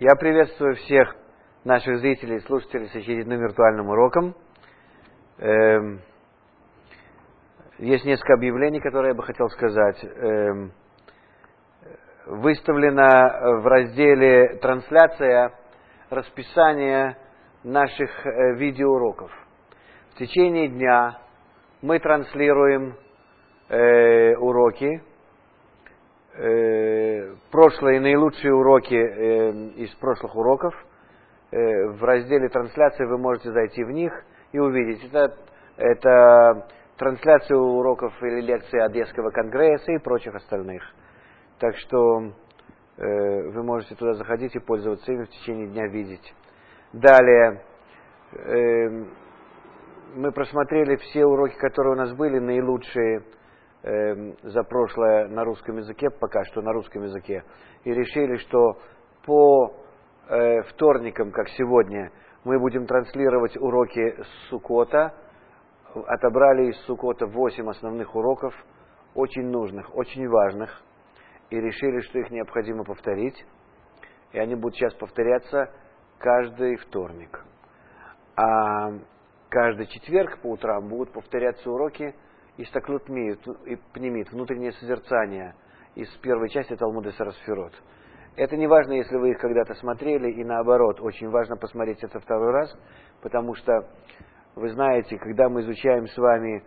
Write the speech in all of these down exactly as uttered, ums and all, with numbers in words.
Я приветствую всех наших зрителей и слушателей с очередным виртуальным уроком. Эм, есть несколько объявлений, которые я бы хотел сказать. Эм, выставлено в разделе «Трансляция» расписание наших э, видеоуроков. В течение дня мы транслируем э, уроки. Э, прошлые наилучшие уроки э, из прошлых уроков. Э, в разделе трансляции вы можете зайти в них и увидеть. Это, это трансляция уроков или лекций Одесского конгресса и прочих остальных. Так что э, вы можете туда заходить и пользоваться ими в течение дня, видеть. Далее, э, мы просмотрели все уроки, которые у нас были, наилучшие за прошлое на русском языке, пока что на русском языке, и решили, что по э, вторникам, как сегодня, мы будем транслировать уроки Суккота. Отобрали из Суккота восемь основных уроков, очень нужных, очень важных, и решили, что их необходимо повторить, и они будут сейчас повторяться каждый вторник. А каждый четверг по утрам будут повторяться уроки Истаклут Миит и Пнимит, внутреннее созерцание из первой части Талмуда Эсер Сферот. Это не важно, если вы их когда-то смотрели, и наоборот, очень важно посмотреть это второй раз, потому что, вы знаете, когда мы изучаем с вами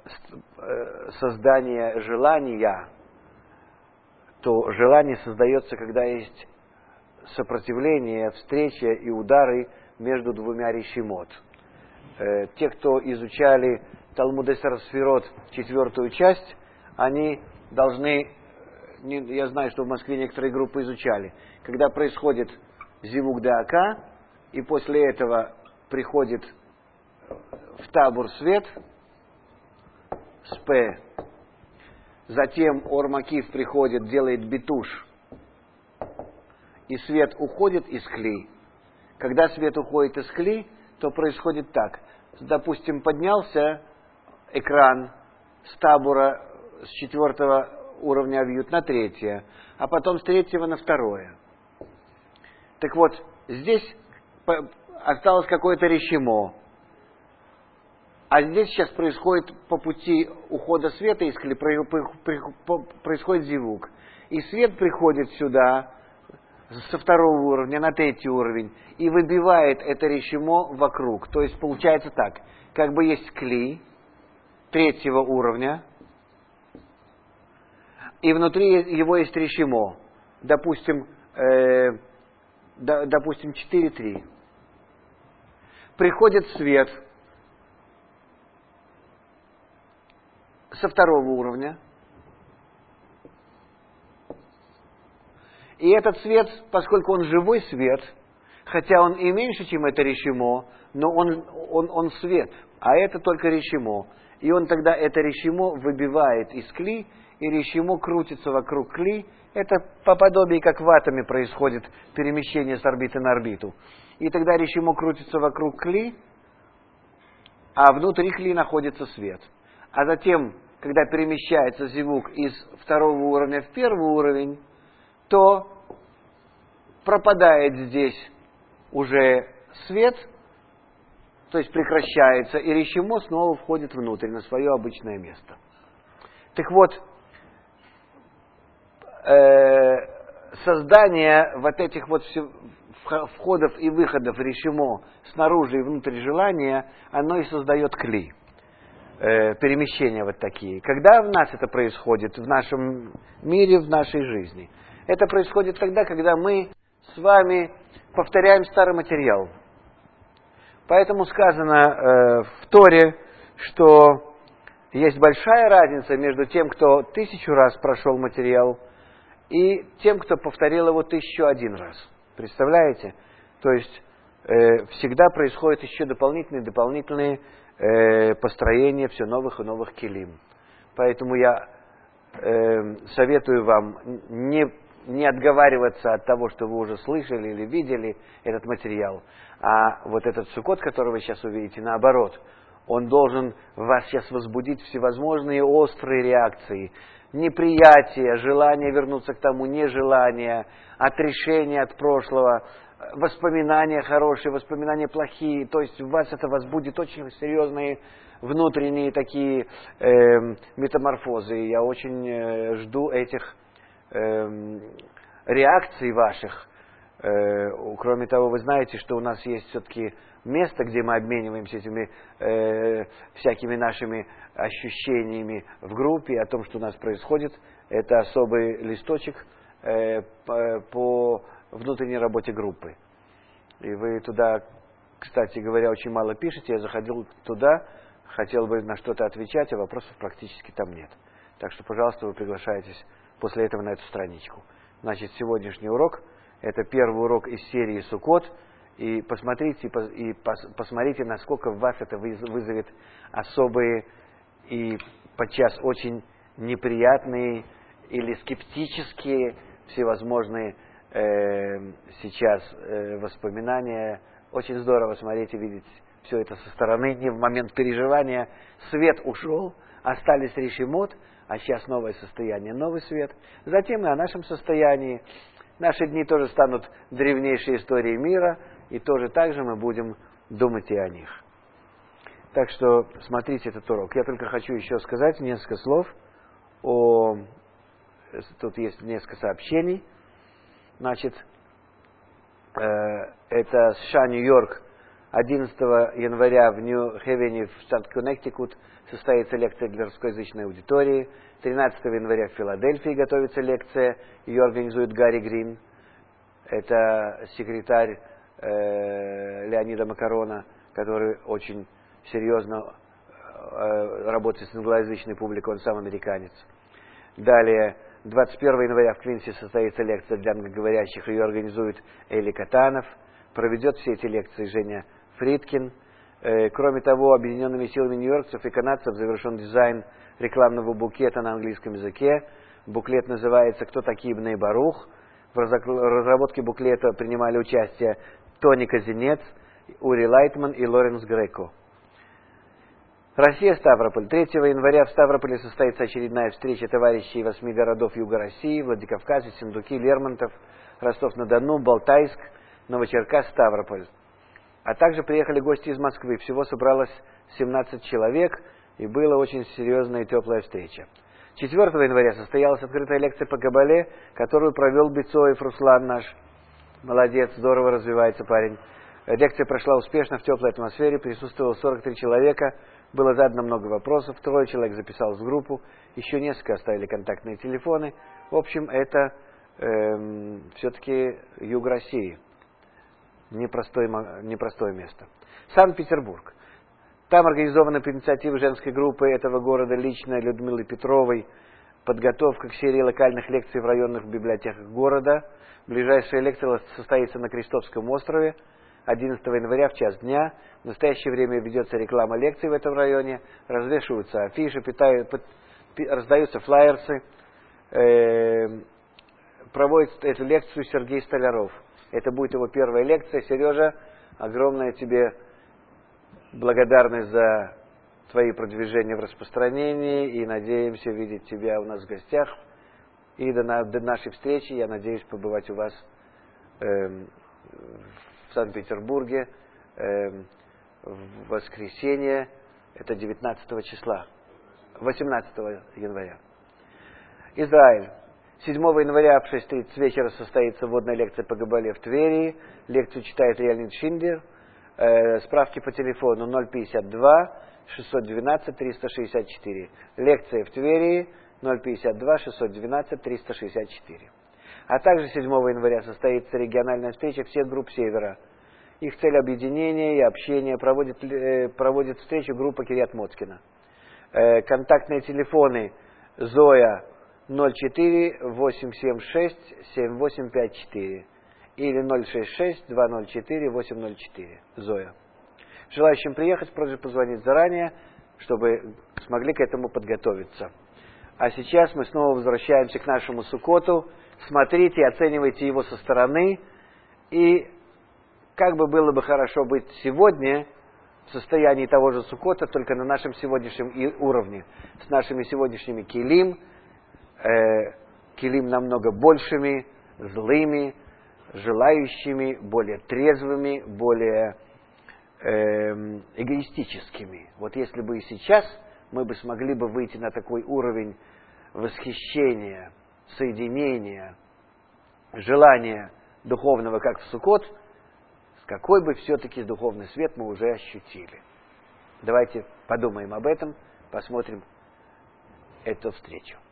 создание желания, то желание создается, когда есть сопротивление, встреча и удары между двумя решимот. Те, кто изучали Талмуд Эсер Сферот, четвертую часть, они должны, я знаю, что в Москве некоторые группы изучали, когда происходит зивук даака, и после этого приходит в табур свет, спе, затем ор макиф приходит, делает битуш, и свет уходит из кли. Когда свет уходит из кли, то происходит так. Допустим, поднялся экран с табура с четвертого уровня авьют на третье, а потом с третьего на второе. Так вот, здесь осталось какое-то решимо, а здесь сейчас происходит по пути ухода света из кли, происходит зивук. И свет приходит сюда со второго уровня на третий уровень и выбивает это решимо вокруг. То есть получается так, как бы есть кли третьего уровня, и внутри его есть решимо, допустим, э, до, допустим четыре три. Приходит свет со второго уровня, и этот свет, поскольку он живой свет, хотя он и меньше, чем это решимо, но он, он, он свет, а это только решимо. И он тогда это решимо выбивает из кли, и решимо крутится вокруг кли. Это по подобию, как в атоме происходит перемещение с орбиты на орбиту. И тогда решимо крутится вокруг кли, а внутри кли находится свет. А затем, когда перемещается зивук из второго уровня в первый уровень, то пропадает здесь уже свет, то есть прекращается, и решимо снова входит внутрь, на свое обычное место. Так вот, э, создание вот этих вот входов и выходов решимо снаружи и внутрь желания, оно и создает кли, э, перемещения вот такие. Когда в нас это происходит, в нашем мире, в нашей жизни? Это происходит тогда, когда мы с вами повторяем старый материал. Поэтому сказано э, в Торе, что есть большая разница между тем, кто тысячу раз прошел материал, и тем, кто повторил его тысячу один раз. Представляете? То есть э, всегда происходят еще дополнительные, дополнительные э, построения все новых и новых келим. Поэтому я э, советую вам не не отговариваться от того, что вы уже слышали или видели этот материал, а вот этот Суккот, который вы сейчас увидите, наоборот, он должен в вас сейчас возбудить всевозможные острые реакции. Неприятие, желание вернуться к тому, нежелание, отрешение от прошлого, воспоминания хорошие, воспоминания плохие. То есть в вас это возбудит очень серьезные внутренние такие э, метаморфозы. И я очень э, жду этих э, реакций ваших. Э, кроме того, вы знаете, что у нас есть все-таки место, где мы обмениваемся этими э, всякими нашими ощущениями в группе о том, что у нас происходит. Это особый листочек э, по, по внутренней работе группы. И вы туда, кстати говоря, очень мало пишете. Я заходил туда, хотел бы на что-то отвечать, а вопросов практически там нет. Так что, пожалуйста, вы приглашаетесь после этого на эту страничку. Значит, сегодняшний урок – это первый урок из серии Суккот. И посмотрите, и посмотрите, насколько в вас это вызовет особые и подчас очень неприятные или скептические всевозможные э, сейчас э, воспоминания. Очень здорово смотреть и видеть все это со стороны. Не в момент переживания свет ушел, остались решимот, а сейчас новое состояние, новый свет. Затем и о нашем состоянии. Наши дни тоже станут древнейшей историей мира, и тоже так же мы будем думать и о них. Так что смотрите этот урок. Я только хочу еще сказать несколько слов о... Тут есть несколько сообщений. Значит, э, это США, Нью-Йорк. одиннадцатого января в Нью-Хевене в штат Коннектикут состоится лекция для русскоязычной аудитории. тринадцатого января в Филадельфии готовится лекция. Ее организует Гарри Грин. Это секретарь э, Леонида Макарона, который очень серьезно э, работает с англоязычной публикой, он сам американец. Далее, двадцать первого января в Квинсе состоится лекция для англоговорящих. Ее организует Эли Катанов. Проведет все эти лекции Женя Фридкин. Э, кроме того, объединенными силами нью-йоркцев и канадцев завершен дизайн рекламного буклета на английском языке. Буклет называется «Кто такие Бней Барух?». В разработке буклета принимали участие Тони Казинец, Ури Лайтман и Лоренс Греко. Россия, Ставрополь. третьего января в Ставрополе состоится очередная встреча товарищей восьми городов Юга России: Владикавказе, Синдуки, Лермонтов, Ростов-на-Дону, Балтайск, Новочеркасск, Ставрополь. А также приехали гости из Москвы. Всего собралось семнадцать человек, и была очень серьезная и теплая встреча. четвёртого января состоялась открытая лекция по Кабале, которую провел Бицоев Руслан наш. Молодец, здорово развивается парень. Лекция прошла успешно, в теплой атмосфере, присутствовало сорок три человека, было задано много вопросов, трое человек записалось в группу, еще несколько оставили контактные телефоны. В общем, это эм, все-таки юг России. Непростое, непростое место. Санкт-Петербург. Там организована по инициативе женской группы этого города лично Людмилы Петровой подготовка к серии локальных лекций в районных библиотеках города. Ближайшая лекция состоится на Крестовском острове одиннадцатого января в час дня. В настоящее время ведется реклама лекций в этом районе, развешиваются афиши, питают, под, раздаются флаерсы. Э, проводит эту лекцию Сергей Столяров. Это будет его первая лекция. Сережа, огромное тебе благодарность за твои продвижения в распространении, и надеемся видеть тебя у нас в гостях. И до, на, до нашей встречи я надеюсь побывать у вас э, в Санкт-Петербурге э, в воскресенье, это девятнадцатого числа, восемнадцатого января. Израиль. седьмого января в шесть тридцать вечера состоится вводная лекция по Кабале в Твери. Лекцию читает Леонид Шиндер. Э, справки по телефону ноль пятьдесят два шестьсот двенадцать триста шестьдесят четыре. Лекция в Твери ноль пятьдесят два шестьсот двенадцать триста шестьдесят четыре. А также седьмого января состоится региональная встреча всех групп Севера. Их цель объединения и общения. Проводит, э, проводит встречу группа Кирьят Моцкина. Э, контактные телефоны Зоя ноль четыре восемь семь шесть семь восемь пять четыре или ноль шесть шесть два ноль четыре восемь ноль четыре. Зоя. Желающим приехать, просьба позвонить заранее, чтобы смогли к этому подготовиться. А сейчас мы снова возвращаемся к нашему Суккоту. Смотрите, оценивайте его со стороны. И как бы было бы хорошо быть сегодня в состоянии того же Суккота, только на нашем сегодняшнем уровне, с нашими сегодняшними килим, э, килим намного большими, злыми, желающими, более трезвыми, более э, эгоистическими. Вот если бы и сейчас мы бы смогли бы выйти на такой уровень восхищения, соединения, желания духовного, как в Суккот, какой бы все-таки духовный свет мы уже ощутили. Давайте подумаем об этом, посмотрим эту встречу.